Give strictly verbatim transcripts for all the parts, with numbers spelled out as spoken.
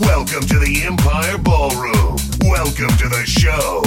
Welcome to the Empire Ballroom. Welcome to the show.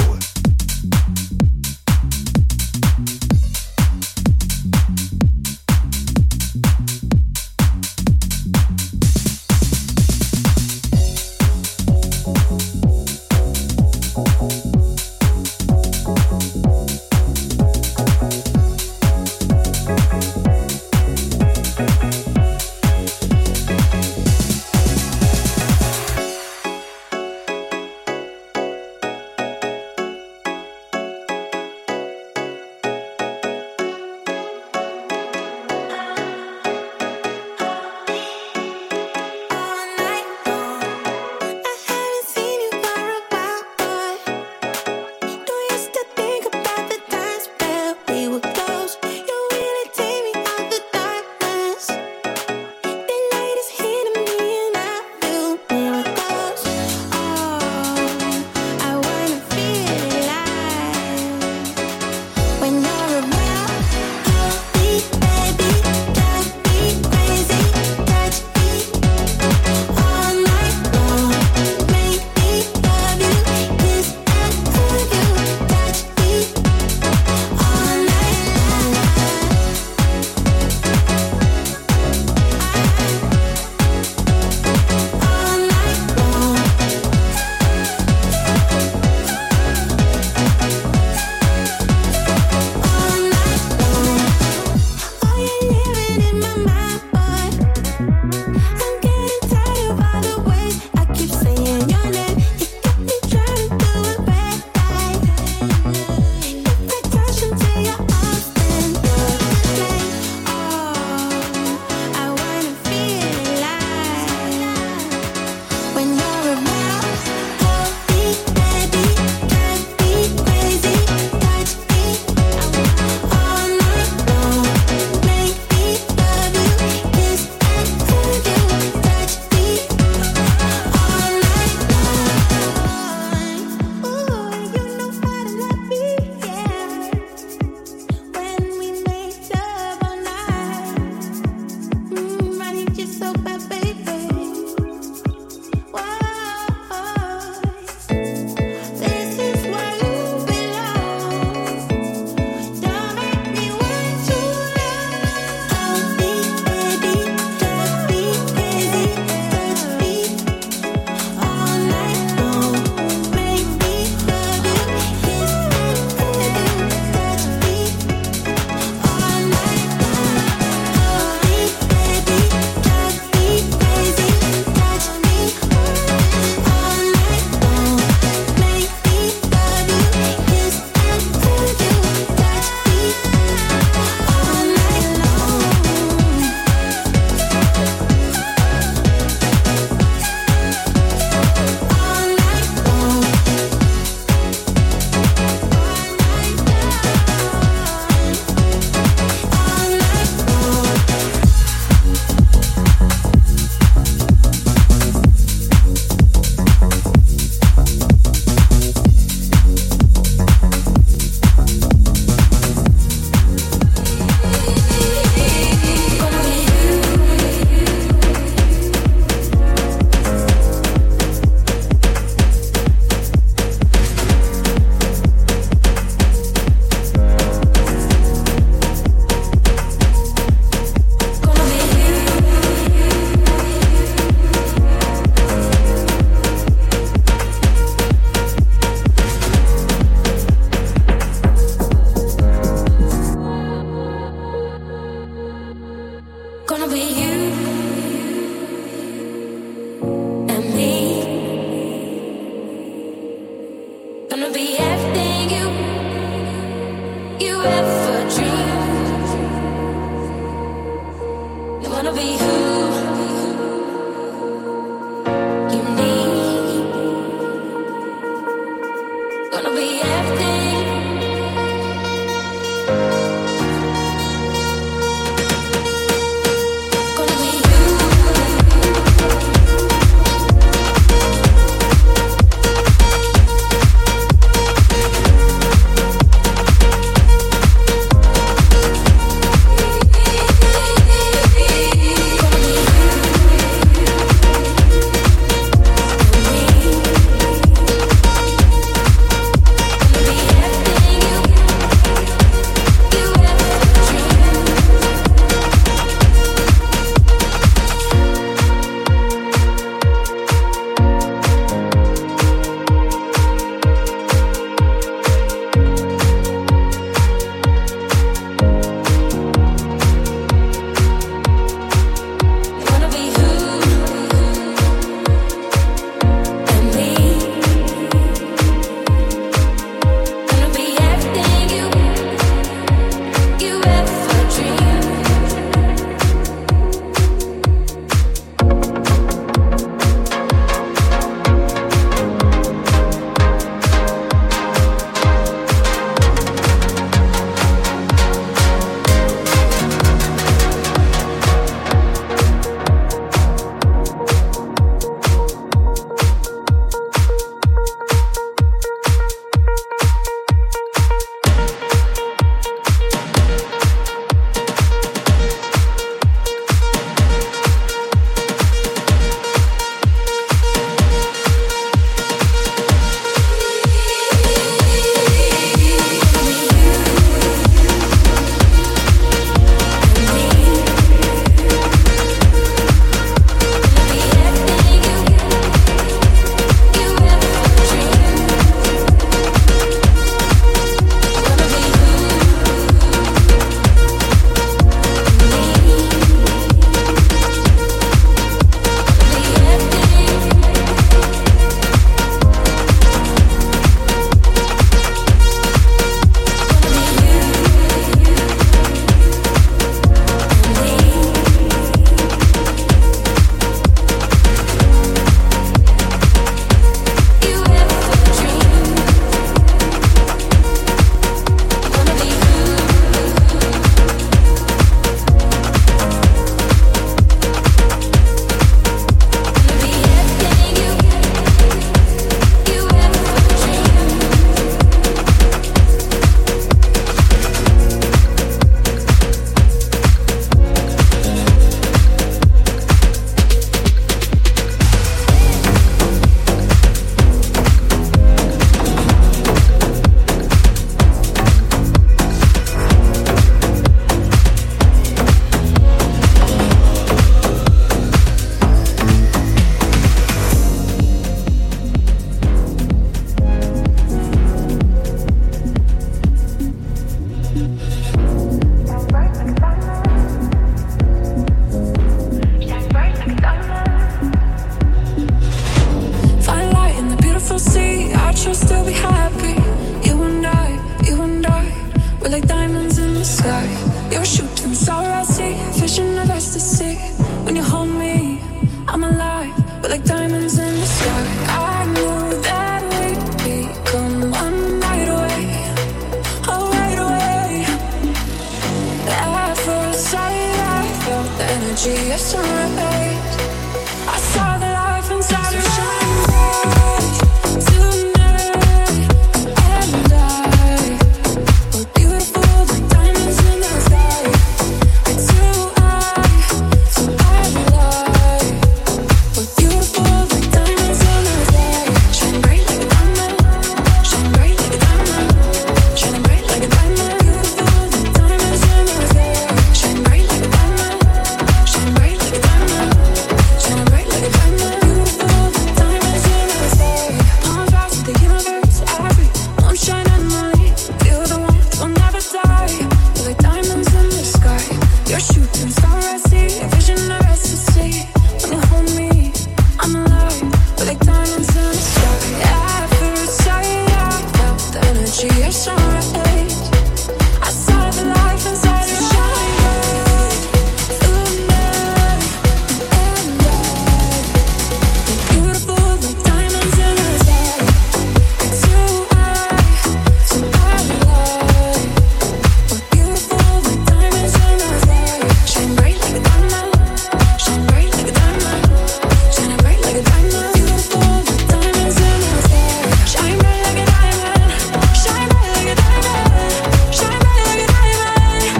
that you'll still be happy. You and I, you and I, we're like diamonds in the sky. You're shooting star I see, vision of ecstasy. When you hold me, I'm alive. We're like diamonds in the sky. I knew that we'd become one right away. Oh, right away. At first sight, I felt the energy of sun rays. I saw the life inside your shining bright tonight. And I, we're beautiful like diamonds in the sky. It's you, I, so I lie. We're beautiful like diamonds in the sky. Shine bright like a diamond. Shine bright like a diamond. Shining bright like a diamond. Beautiful like diamonds in the sky. Shine bright like a diamond. Shine bright like a diamond. Shining bright like a diamond. Beautiful like diamonds in the sky. I'm fast with the universe. I breathe. Moonshine and money. Feel the warmth. We'll never die. We're like diamonds in the sky. You're shooting star I see. A vision of ecstasy. When you hold me, I'm alive. We're like diamonds in the sky. At first sight, I felt the energy of sun rays. I saw the life inside your shining bright tonight. And I, we're beautiful like diamonds in the sky. It's you, I, so I lie. We're beautiful like diamonds in the sky. Shine bright like a diamond. Shine bright like a diamond. Shining bright like a diamond. Beautiful like diamonds in the sky. Shine bright like a diamond. Shine bright like a diamond. Shine bright like a diamond.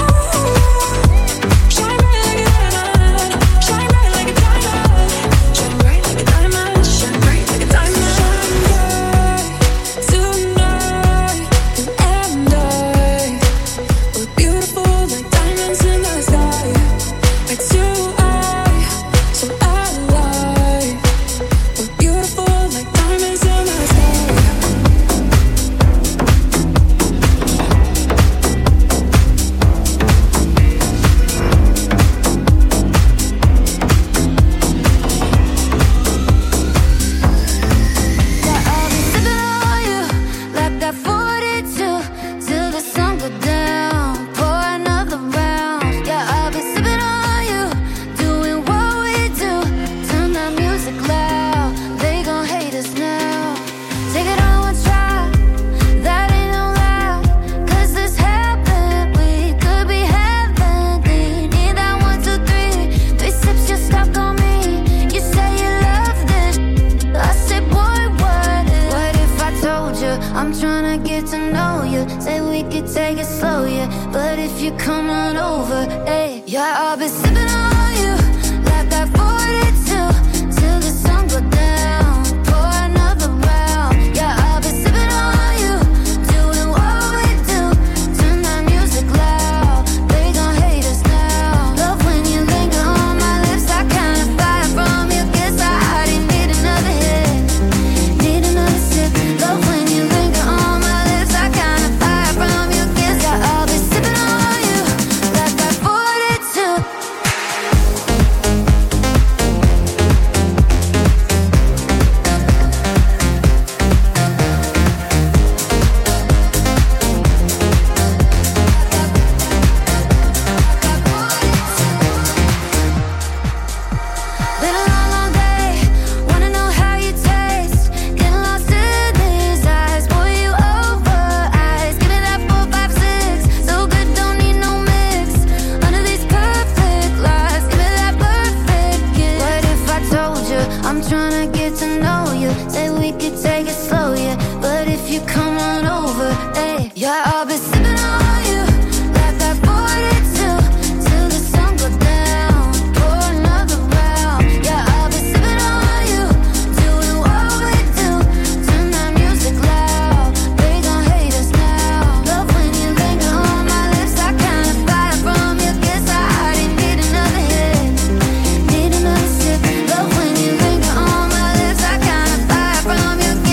Oh, shine bright like a diamond. Shine bright like a diamond. Shine bright like a diamond. Shine bright like a diamond. Shine bright tonight. And I, we're beautiful like diamonds in the sky. It's you, I, so I lie. We're beautiful like diamonds in the sky. Yeah, I'll be sipping on you like that forty-two till the sun go down. Pour another round. Yeah, I'll be sipping on you, doing what we do. Turn that music loud. They gon' hate us now. Take it on one try. That ain't no lie. 'Cause this happened. We could be heavenly. Need that one, two, three. Three sips, you're stuck on me. You say you love this. I said, boy, what if? What if I told you I'm tryna get to know you? Say we could take it slow, yeah. But if you come on over, hey, yeah, I'll be sipping on you like that forty-two till the sun go down. Pour another round. Yeah, I'll be sipping on you, doing what we do. Turn that music loud. They gon' hate us now. Love when you linger on my lips. I kinda fire from you. Guess I already need another hit. Need another sip. Love when you linger on my lips. I kinda fire from you. Guess I, I'll be sipping on you like that forty-two. Been a long, long day. Wanna know how you taste. Getting lost in these eyes. Pour you over ice. Give me that four, five, six. So good, don't need no mix. Under these perfect lights. Give me that perfect kiss. What if I told you I'm tryna get to know you? Say we could take it slow, yeah. But if you come on over, hey, yeah, I'll be sipping on you like that forty-two till the sun go down. Pour another round. Yeah, I'll be sipping on you, doing what we do. Turn that music loud. They gon' hate us now. Love when you linger on my lips. I kinda fire from you. Guess I already need another hit. Need another sip. Love when you linger on my lips. I kinda fire from you.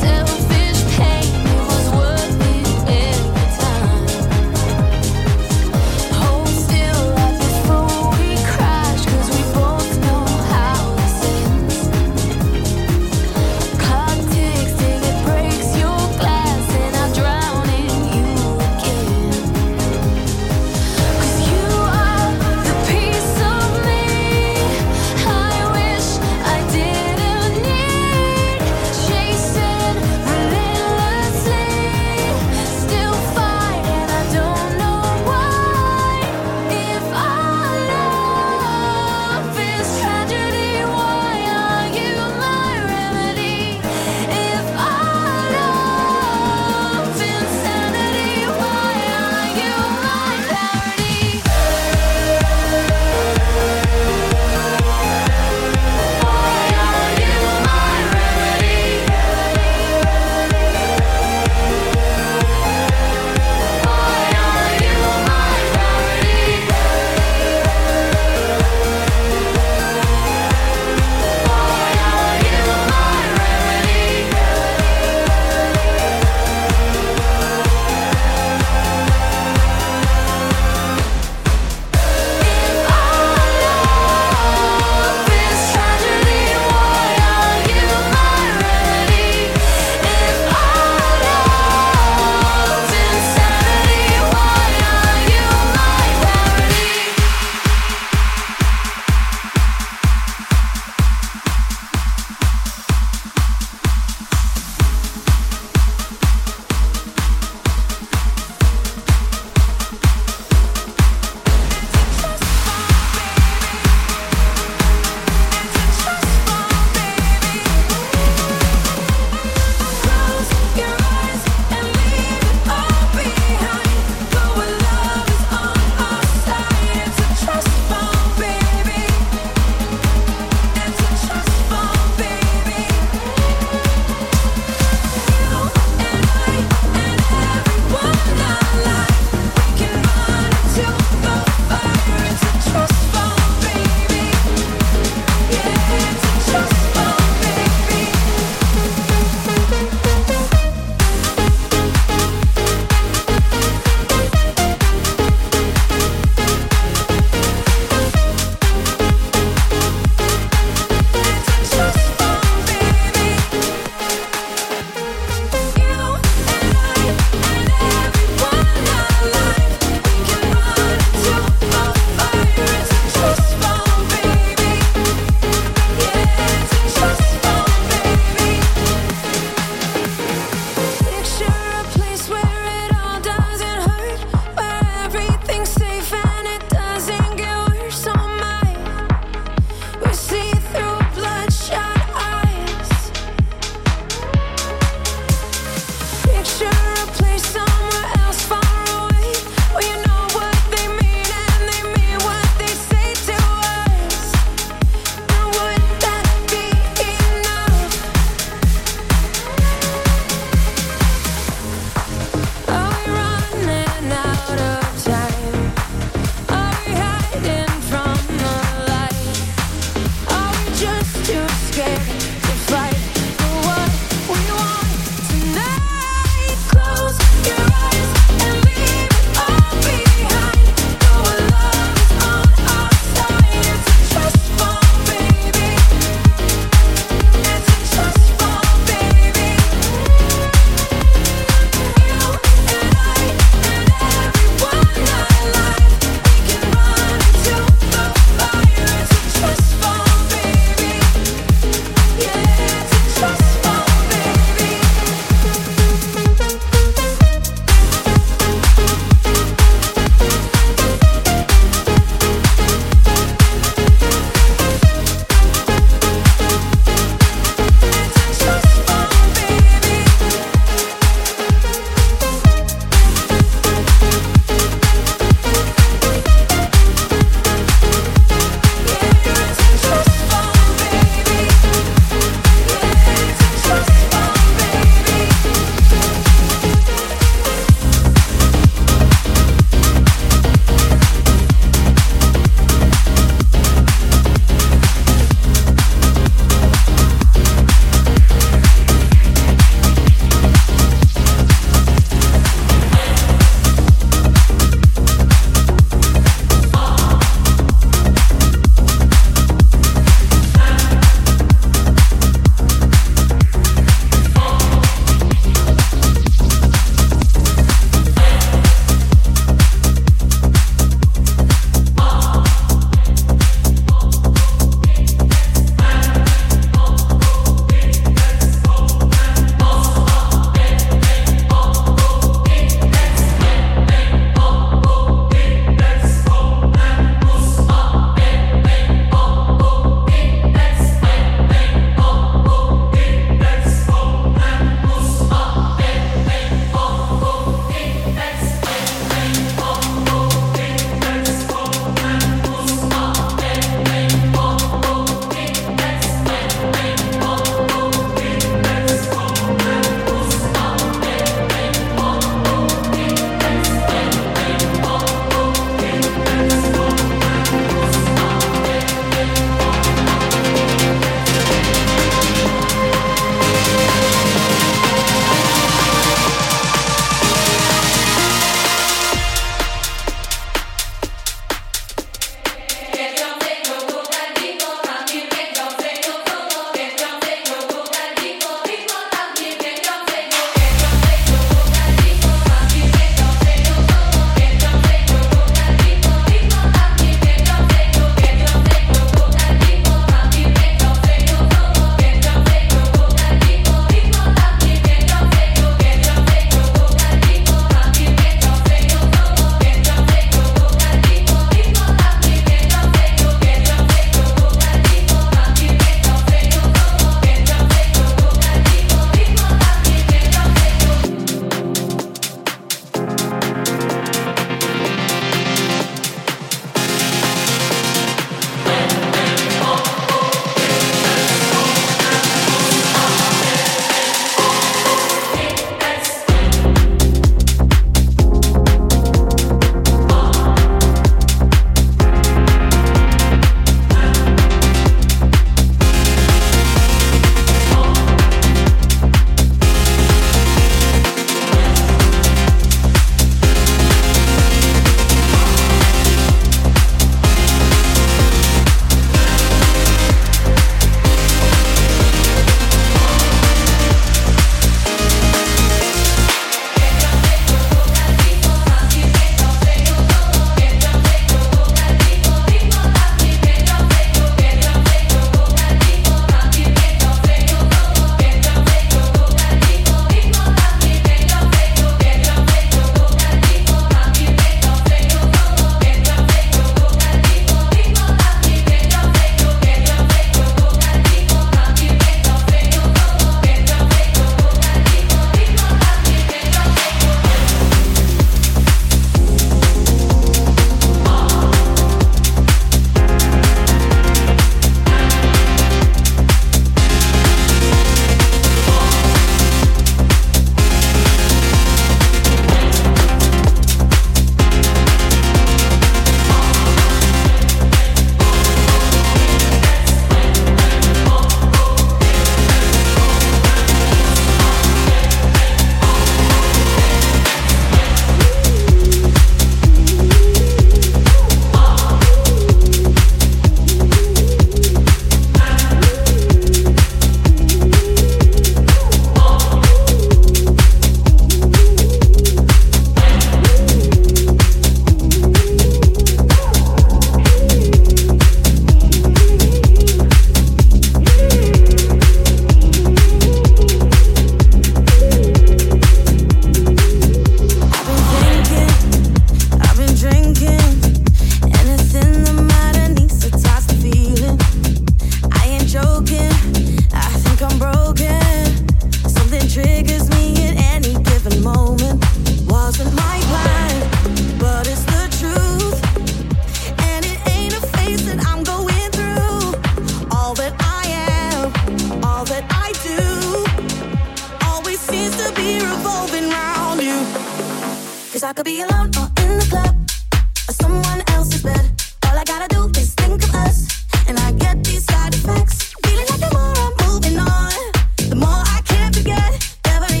that I do always seems to be revolving around you. Cause I could be alone or in the club or someone else's bed. All I gotta do is think of us, and I get these side effects. Feeling like the more I'm moving on, the more I can't forget. Every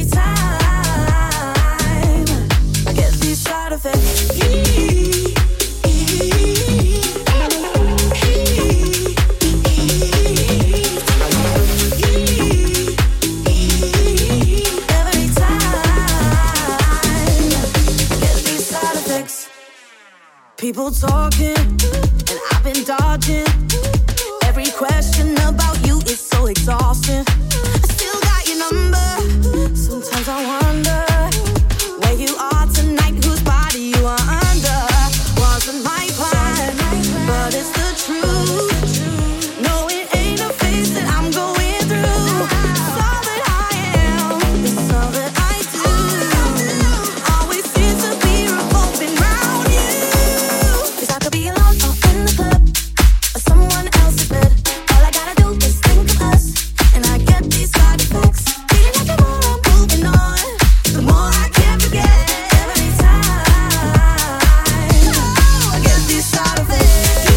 time I get these side effects. People talking, and I've been dodging. Every question about you is so exhausting. I still got your number. Sometimes I wonder where you are tonight, whose body you are under. Wasn't my plan, but it's the truth. No, it ain't a phase that I'm going through. It's all that I am, it's all that I do. Always seems to be revolving round you. Cause I could be alone or in the club or someone else's bed. All I gotta do is think of us, and I get these side effects. Feeling like the more I'm moving on, the more I can't forget. Every time I get these side effects.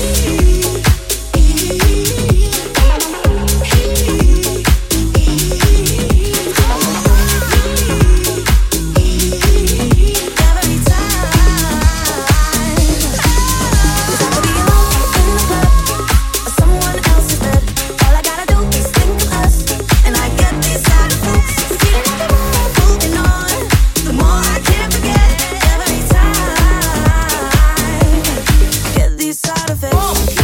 Every time. Cause I could be alone in the club or someone else's bed. All I gotta do is think of us, and I get these side effects. Feeling like the more I'm moving on, the more I can't forget. Every time get these side effects.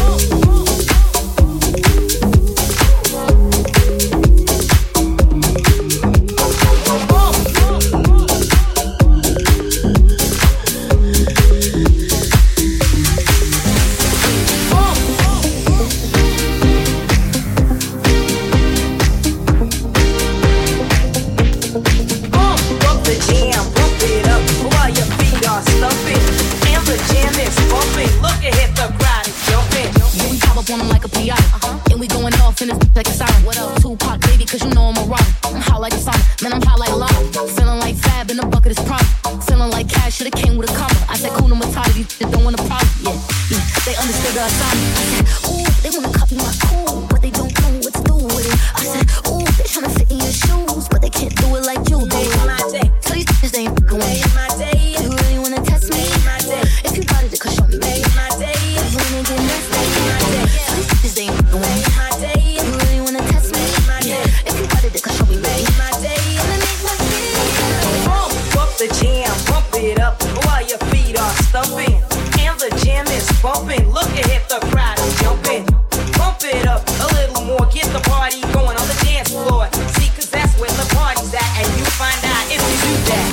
Bump the jam, bump it up while your feet are stumping. And the jam is bumping. Look ahead, the crowd is jumping. Yeah, we pop up on them like a P I. Uh-huh. And we going off in this like a siren. What up? Tupac, baby, cause you know I'm a rock. I'm hot like a sauna, man, I'm hot like lava. Feeling like Fab in the bucket is prime. Feeling like cash should've came with a comma. I said, cool, no Matata, these shit don't want a problem. Yeah, yeah, they understood the assignment. I said, ooh, they wanna copy my cool, but they don't know what to do with it. I said, ooh, they tryna fit in your shoes, but they can't do it like you do. Make my day, So these bitches ain't fucking with me. make my day, You really wanna test me? make my day, If you got it, then show me, baby. make my day, You wanna get nasty? make my day, So these bitches ain't fucking with me. make my day, You really wanna test me? my day. If you got it, then show me, baby. make my day. Wanna make my day? Bump, bump the jam, bump it up while your feet are stumping. And the jam is bumping. Look ahead, the crowd is jumping. Bump it up a little more, get the party going on the dance floor. See, cause that's where the party's at, and you find out if you do that.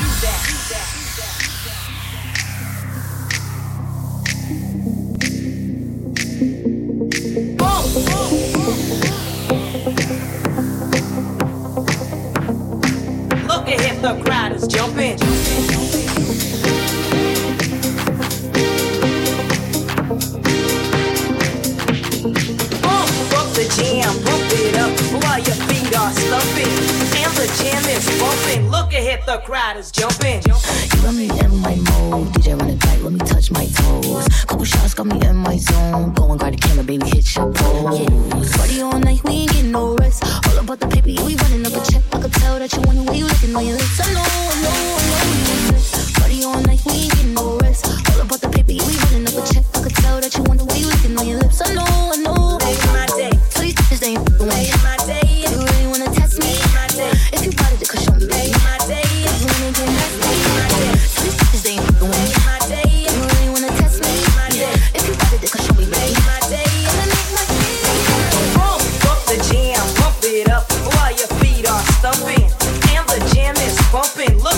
Bump, look ahead, the crowd is jumping. Bump, bump the jam, bump it up while your feet are stumping. And the jam is bumping. Look ahead, the crowd is jumping. You got me in my mode, D J run it back, let me touch my toes. Couple shots got me in my zone. Go and guard the camera, baby, hit your pose. Party all night, we ain't getting no rest. All about the paper, yeah, we running up a check. I could tell that you want the way you looking on your lips. I know, I know, I know you exist. Party all night, we ain't getting no rest. All about the paper, yeah, we running up a check. I could tell that you want the way you looking on your lips. I know, I know. Make my day, So these bitches ain't fucking with me. make my day, You really wanna test me? make my day, If you got it, then show me, baby. make my day, You wanna get nasty? make my day, So these bitches ain't fucking with me. make my day, You really wanna test me? If you got it, then show me, baby. make my day. Wanna make my day? Bump, bump the jam, bump it up while your feet are stumping. And the jam is bumping. Look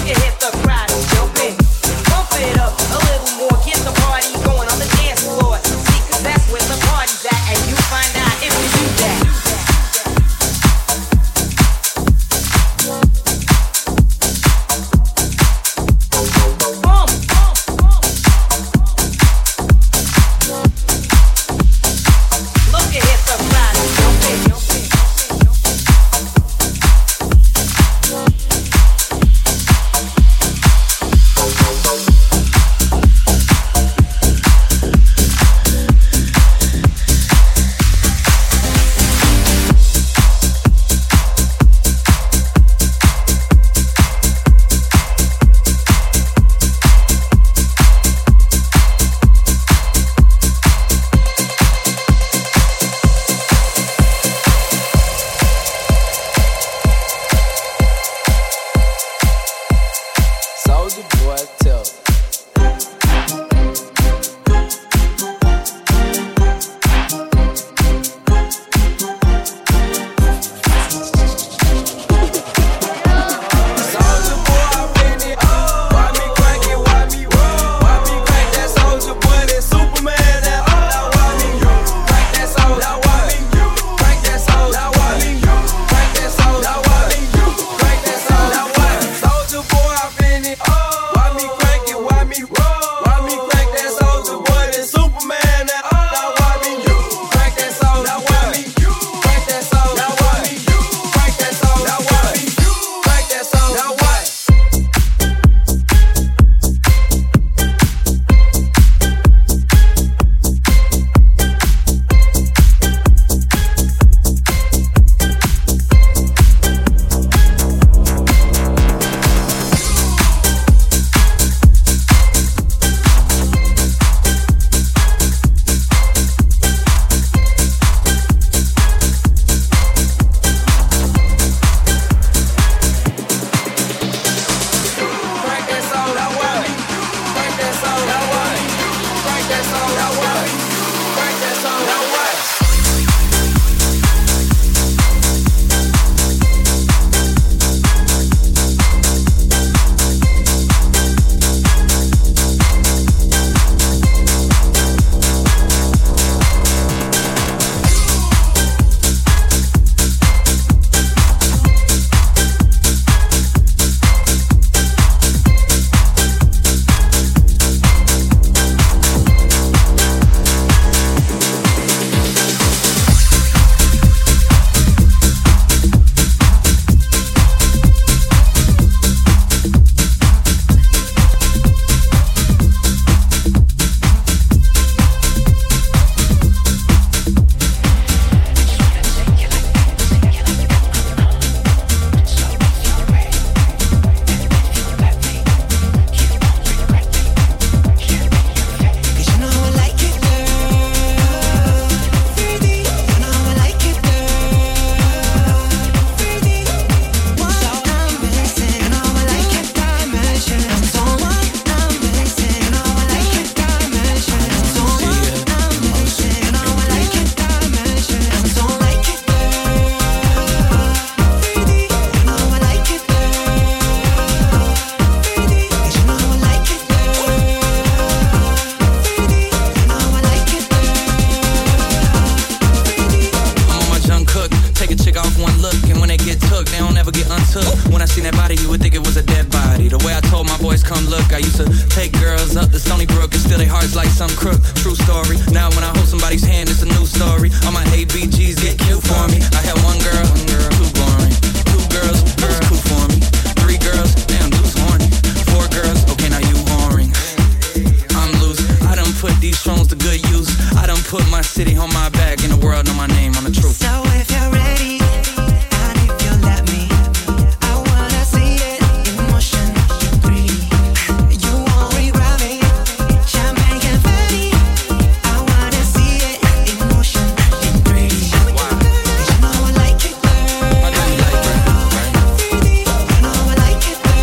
take off one look, and when they get took, they don't ever get untook. When I seen that body, you would think it was a dead body. The way I told my boys, come look, I used to take girls up the Stony Brook and steal their hearts like some crook. True story. Now when I hold somebody's hand, it's a new story. All my A B Gs get cute for me. I had one girl, one girl, too boring. Two girls, girls cool for me. Three girls, damn, dude's horny. Four girls, okay, now you whoring. I'm loose. I done put these phones to good use. I done put my city on my back, and the world know my name, I'm the truth. So if you're ready, and if you let me, I wanna see it in motion, in three D. You won't regret me, champagne confetti. I wanna see it in motion, in three D. Wow. You know I like it, girl. I know you like it, right? You know I like it, girl.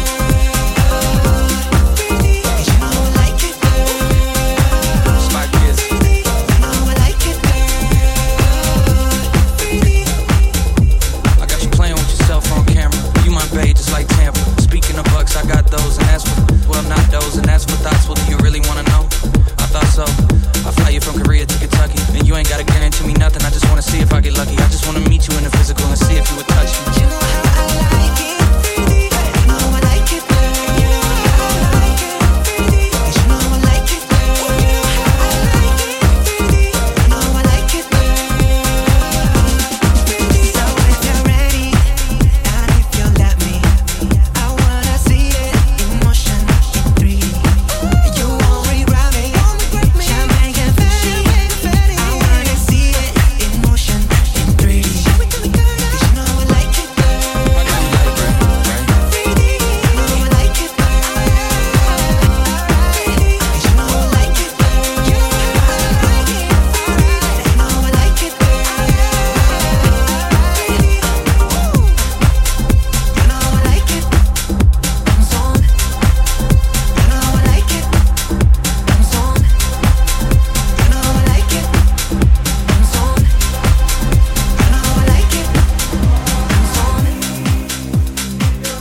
You know I like it, girl. Spot kids. You know I like it, girl. I got you playing with yourself on camera. You my babe, just like Tampa. Speaking of bucks, I got those, and that's for, well, not those, and that's for thoughts. Well, do you really wanna know? I thought so. I fly you from Korea to Kentucky, and you ain't gotta guarantee me nothing. I just wanna see if I get lucky. I just wanna meet you in the physical and see if you would touch me. You know how I like it. You know I like it, girl. You know how I like it. You know I like it, girl. You know how I like it. You know I like it, girl. So if you're ready, and if you let me, I wanna see it in motion, in three D. You won't regret me, champagne confetti. I wanna see it in motion, in three D. You know I like it, girl. I know you like it, right? You know I like it, girl. You know I like it, girl. You know I like it, girl. You know I like it. I'm on. You know I like it. I'm on. You know I like it. I'm on. You know I like it. I'm on.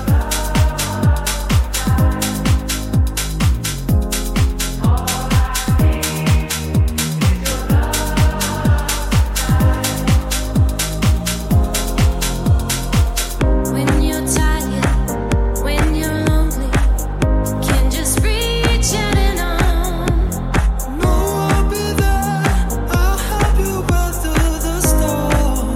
When you're tired, when you're lonely, you can just reach out and on. No, I'll be there. I'll help you weather the storm.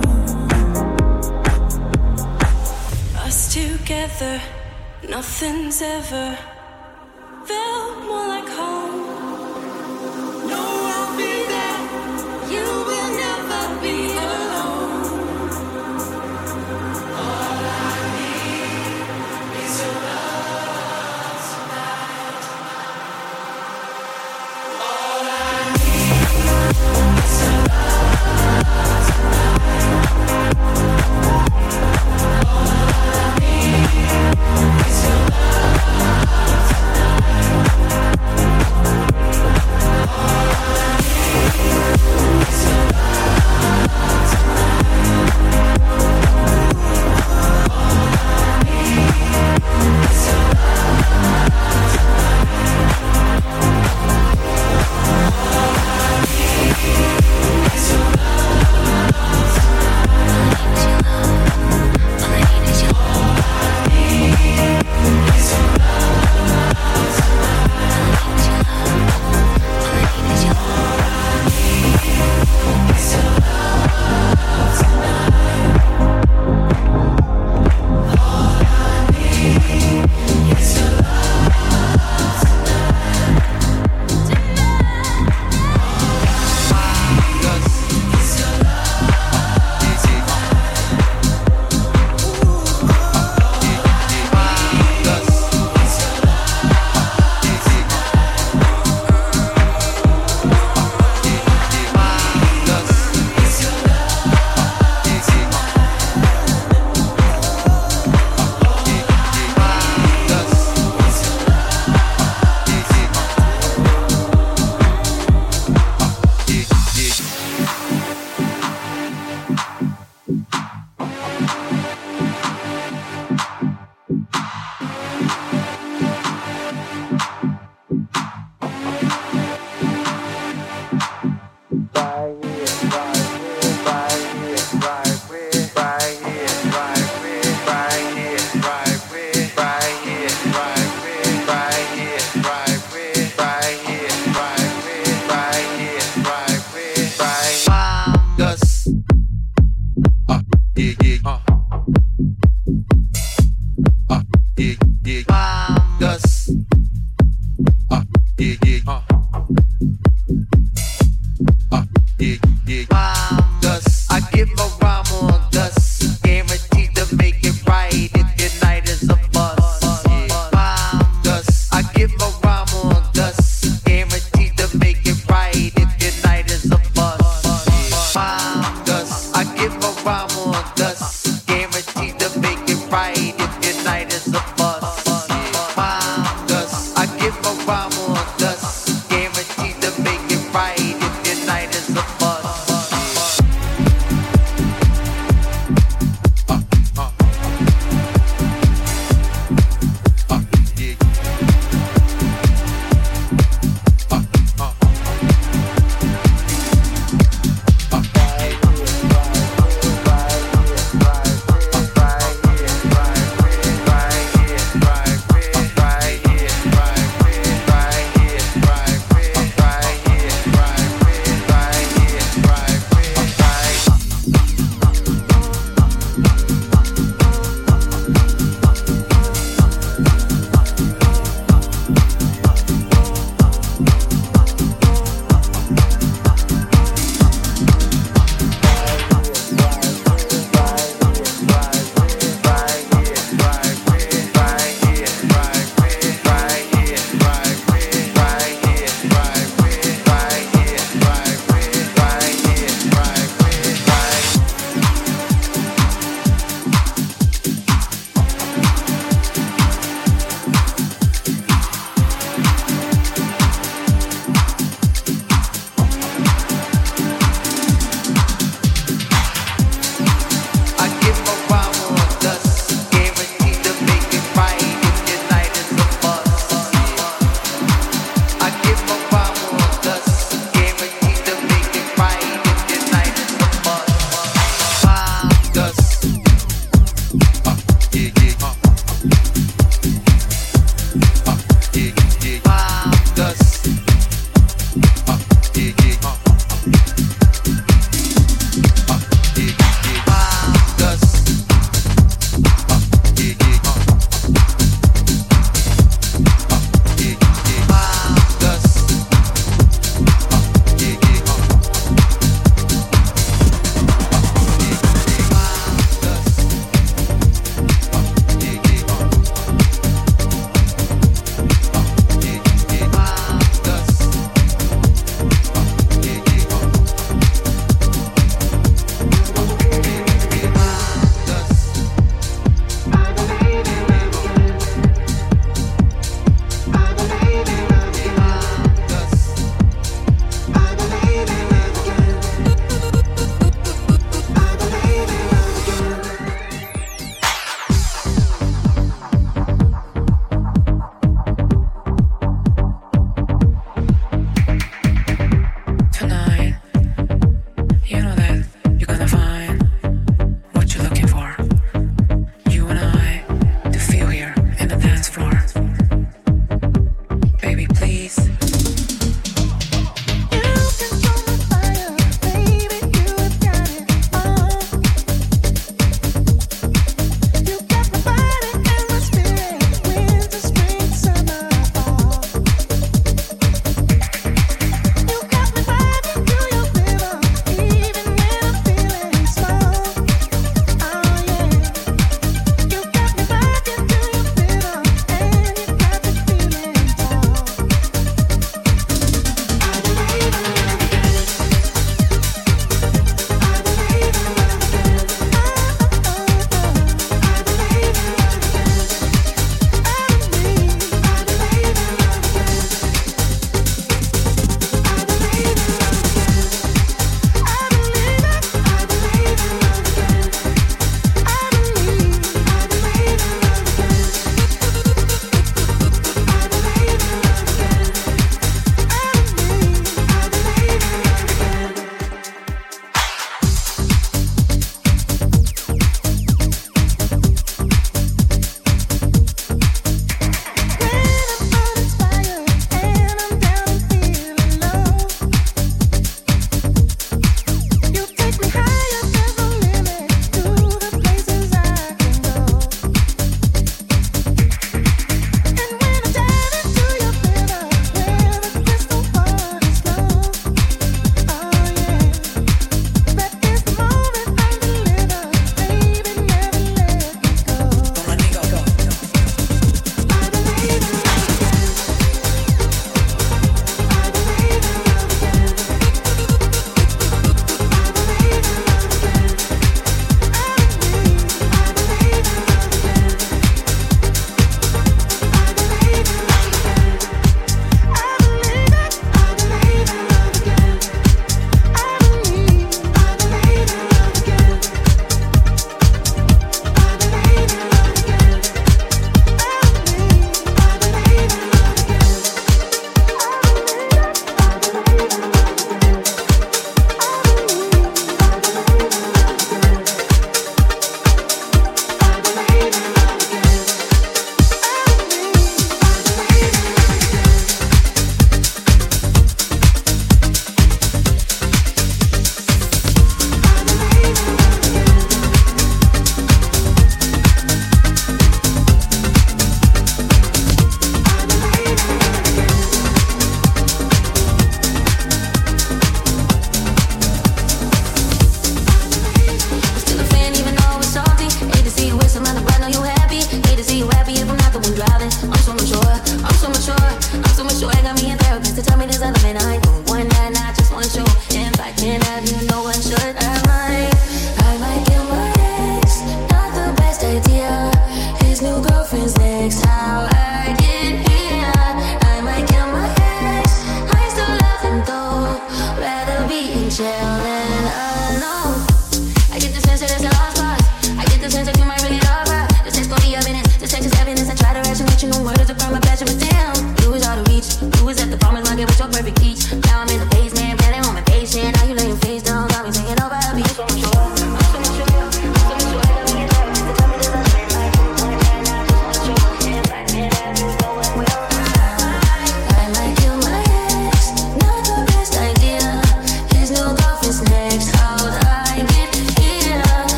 Us together, nothing's ever felt more like home. No, I'll be there. You will never be alone. All I need is your love tonight. yeah, uh, uh, yeah, yeah, Vamos, uh, yeah, yeah, uh, uh, yeah, yeah, Vamos. I give a rhyme on dust, guaranteed to make it right if your night is a bust. Vamos, I give a rhyme on dust, guaranteed to make it right if your night is a bust. Vamos, I give a rhyme on dust, guaranteed to make it right if your night is a bust. Vamos, I give a rhyme on dust, guaranteed to make it right if your night is a bust.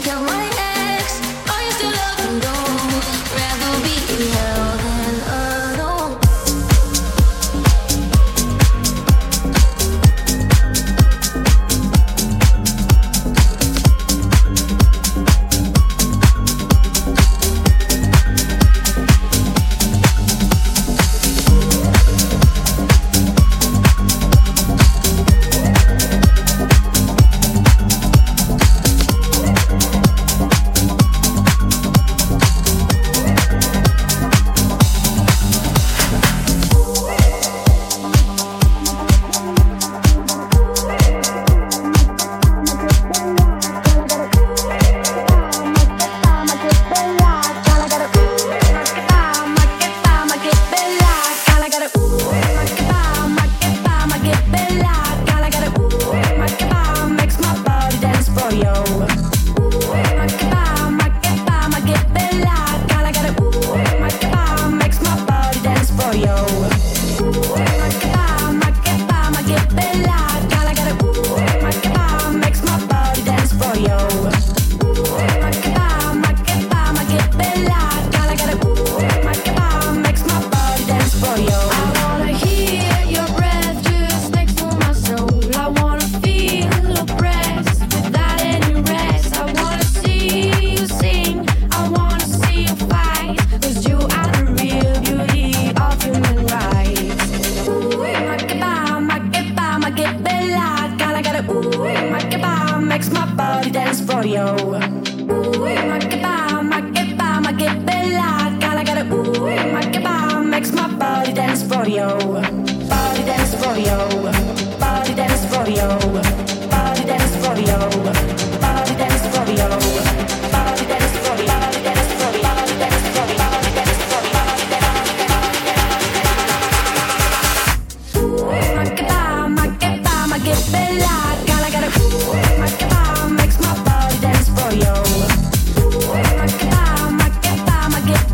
think of my ex. Are you still loving though? Rather be held than alone.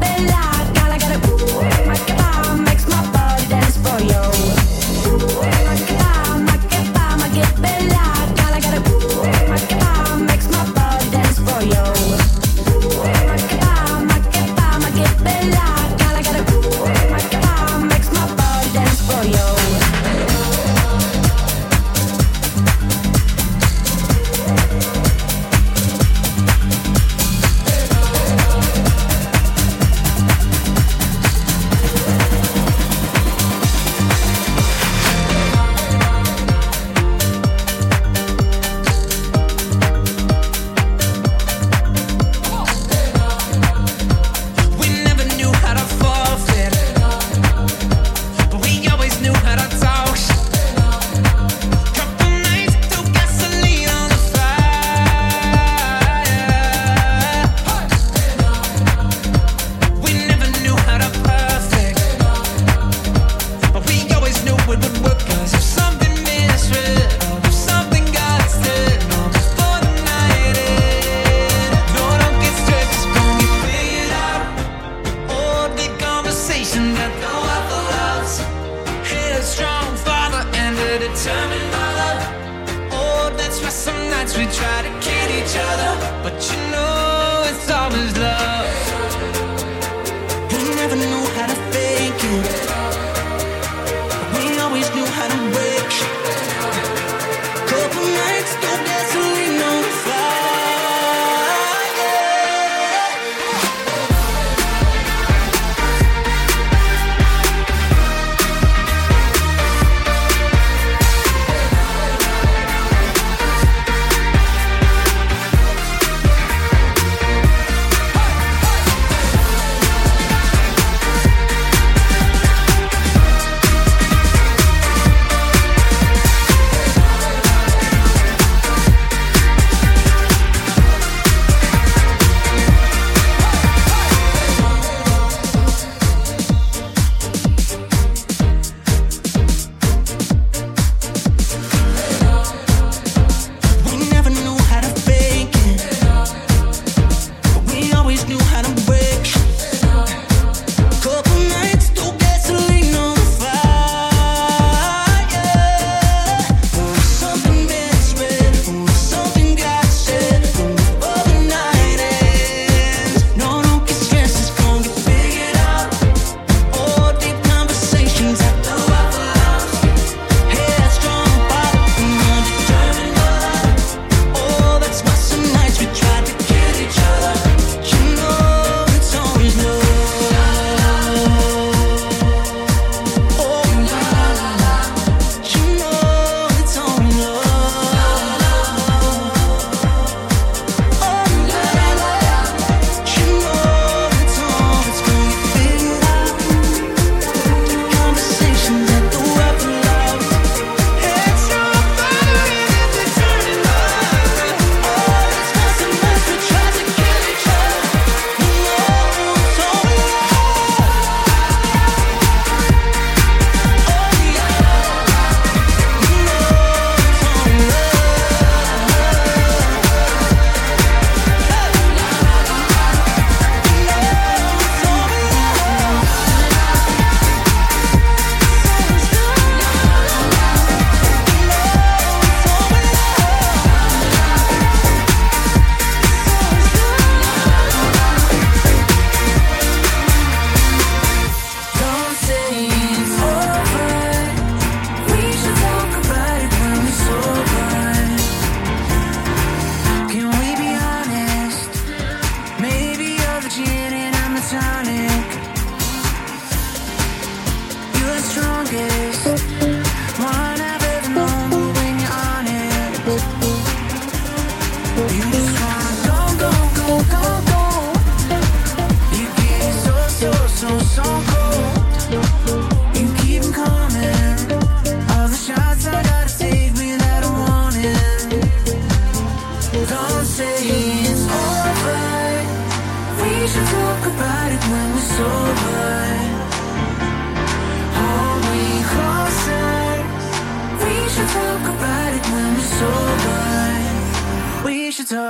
Ooh,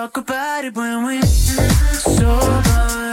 talk about it when we're sober.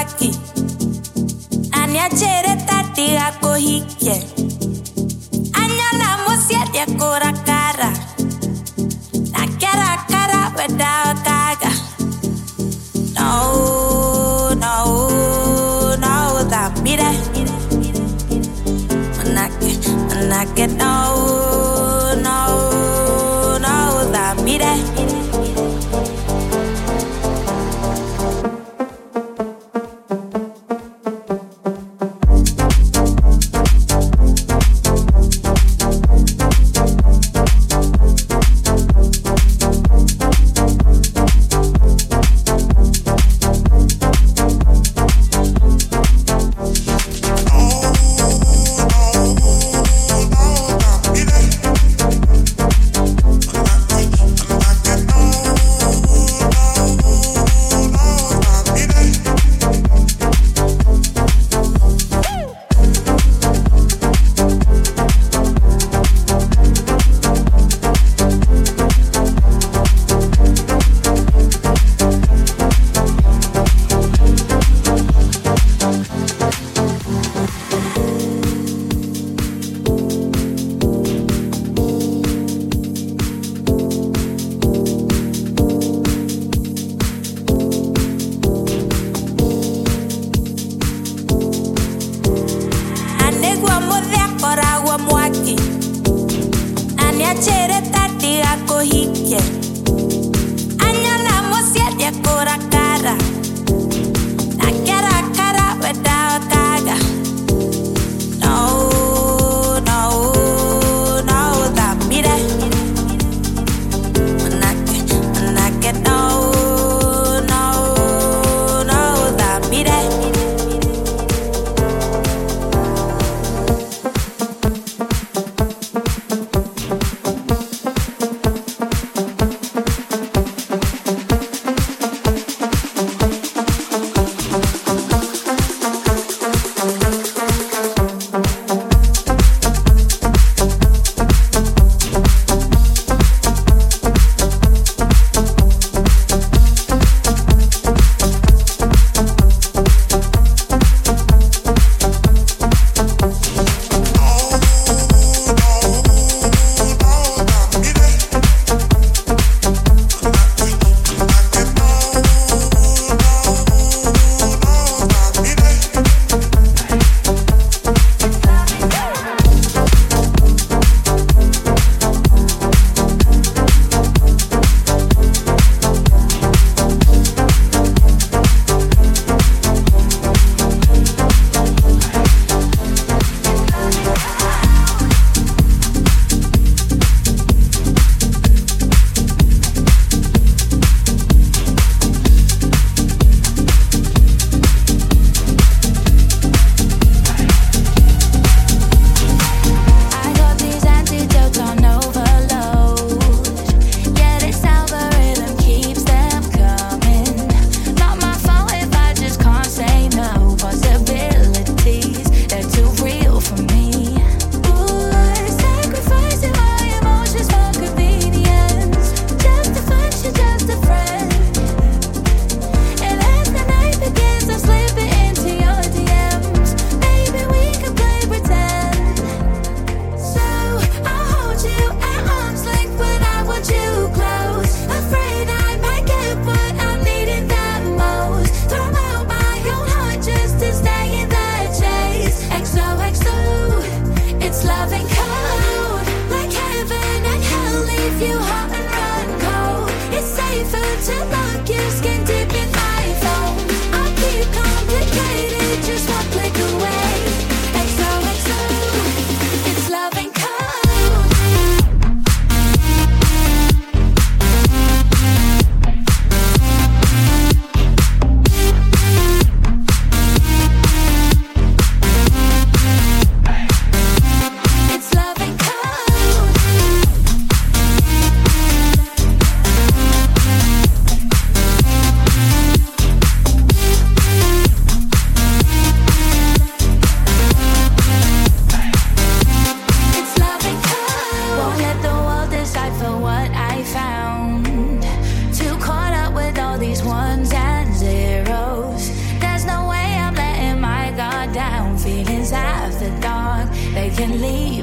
mwaki aniachere tati akohike anyala musiete kora kara nakera kara without kaga no no no that mire manake manake no no no that mire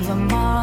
for more.